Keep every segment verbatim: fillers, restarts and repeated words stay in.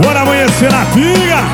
Bora amanhecer na pinga.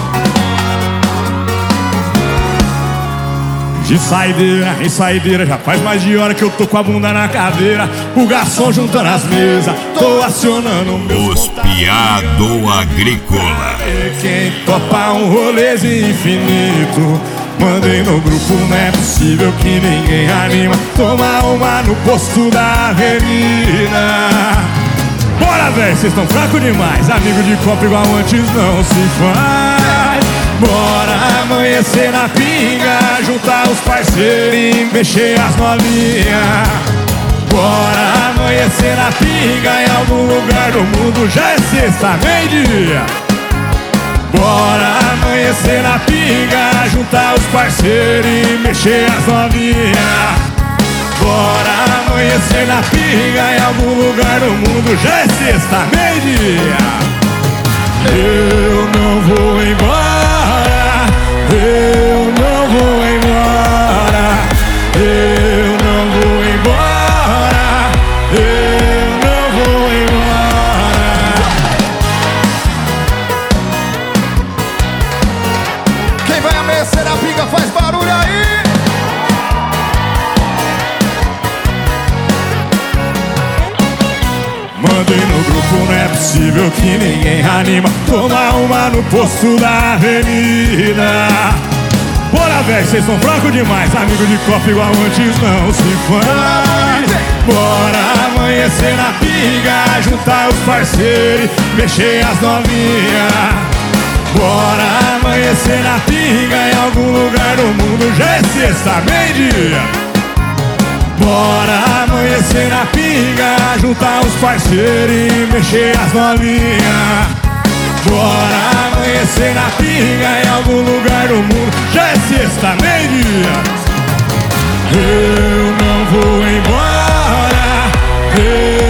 De saideira em saideira, já faz mais de hora que eu tô com a bunda na cadeira. O garçom juntando as mesas, tô acionando meus Os piado agrícola. Quem topa um rolezinho infinito, mandei no grupo, não é possível que ninguém anima. Toma uma no posto da avenida. Bora, véi, cês tão fraco demais. Amigo de copo igual antes não se faz. Bora amanhecer na pinga, juntar os parceiros e mexer as novinhas. Bora amanhecer na pinga, em algum lugar do mundo já é sexta, meio-dia. Bora amanhecer na pinga, juntar os parceiros e mexer as novinhas. Bora amanhecer na pinga, em algum lugar do mundo já é sexta, meio-dia. Eu não vou embora, eu não vou embora, eu não vou embora, eu não vou embora. Quem vai amanhecer na pinga faz barulho aí. Mandei no grupo, não é possível que ninguém anima. Toma uma no posto da avenida. Bora, véi, cês são fracos demais. Amigo de copo igual antes não se faz. Bora amanhecer na pinga, juntar os parceiros, mexer as novinhas. Bora amanhecer na pinga, em algum lugar do mundo já é sexta, meio-dia. Bora amanhecer na pinga, juntar os parceiros e mexer as novinhas. Bora amanhecer na pinga, em algum lugar do mundo já é sexta, meio-dia. Eu não vou embora, eu